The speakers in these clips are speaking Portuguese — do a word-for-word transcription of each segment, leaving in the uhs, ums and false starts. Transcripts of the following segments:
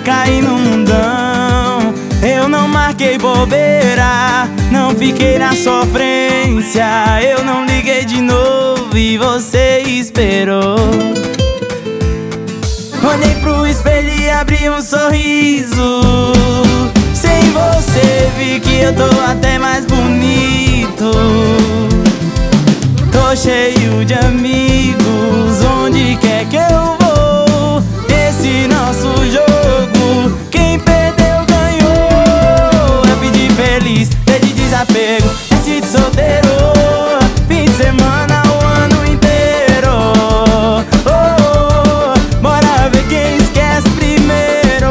caí no mundão. Eu não marquei bobeira, não fiquei na sofrência. Eu não liguei de novo e você esperou. Olhei pro espelho e abri um sorriso. Sem você vi que eu tô até mais bonito. Tô cheio de amigos, onde quer que eu vou. Esse nosso jogo, quem perdeu ganhou. F de feliz, D de desapego, S de solteiro, fim de semana o ano inteiro. Oh, oh, oh, bora ver quem esquece primeiro.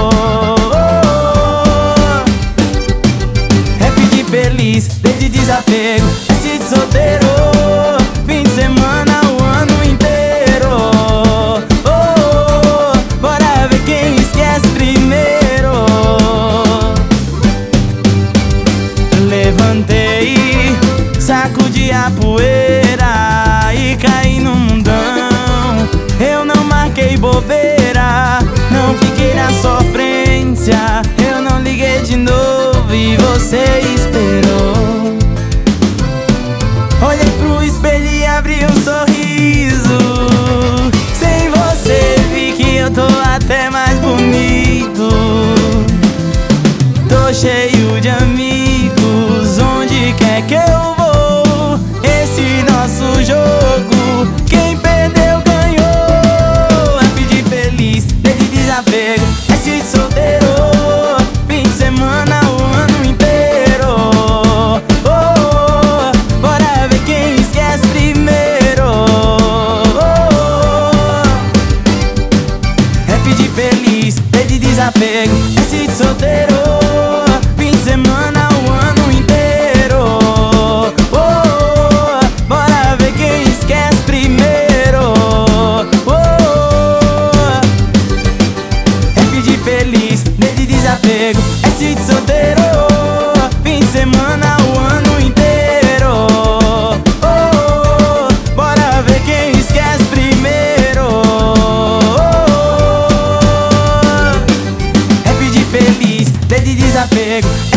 Oh, oh, F de feliz, D de desapego, S de solteiro, fim de semana o ano inteiro. Oh, oh, bora ver quem esquece primeiro. Levantei, sacudi a poeira e caí no mundão. Eu não marquei bobeira, não fiquei na sofrência. Eu não liguei de novo e você esperou. Olhei pro espelho e abri um sorriso. Sem você vi que eu tô até mais bonito. Tô cheio de amigos, onde quer que eu vou. Esse nosso jogo, quem perdeu ganhou. F de feliz, D de desapego, S de solteiro, fim de semana o ano inteiro. Oh, oh, bora ver quem esquece primeiro. Oh, oh, F de feliz, D de desapego, S de solteiro, fim de semana o ano inteiro. Oh, oh, bora ver quem esquece primeiro. Oh, F de feliz, D de desapego, S de solteiro, fim de semana o ano inteiro. Oh, bora ver quem esquece primeiro. Oh, F de feliz, D de desapego,